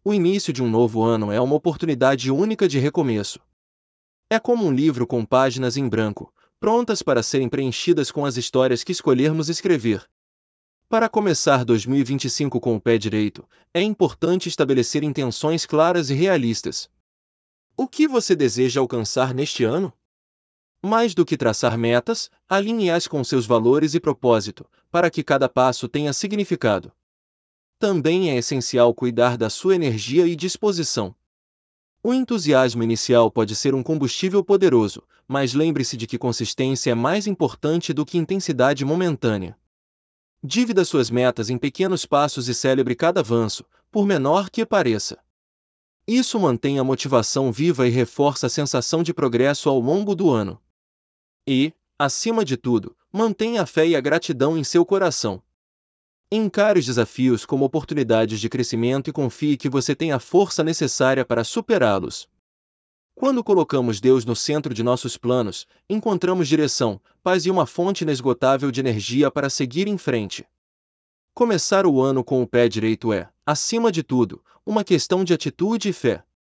O início de um novo ano é uma oportunidade única de recomeço. É como um livro com páginas em branco, prontas para serem preenchidas com as histórias que escolhermos escrever. Para começar 2025 com o pé direito, é importante estabelecer intenções claras e realistas. O que você deseja alcançar neste ano? Mais do que traçar metas, alinhe-as com seus valores e propósito, para que cada passo tenha significado. Também é essencial cuidar da sua energia e disposição. O entusiasmo inicial pode ser um combustível poderoso, mas lembre-se de que consistência é mais importante do que intensidade momentânea. Divida suas metas em pequenos passos e celebre cada avanço, por menor que pareça. Isso mantém a motivação viva e reforça a sensação de progresso ao longo do ano. E, acima de tudo, mantenha a fé e a gratidão em seu coração. Encare os desafios como oportunidades de crescimento e confie que você tem a força necessária para superá-los. Quando colocamos Deus no centro de nossos planos, encontramos direção, paz e uma fonte inesgotável de energia para seguir em frente. Começar o ano com o pé direito é, acima de tudo, uma questão de atitude e fé.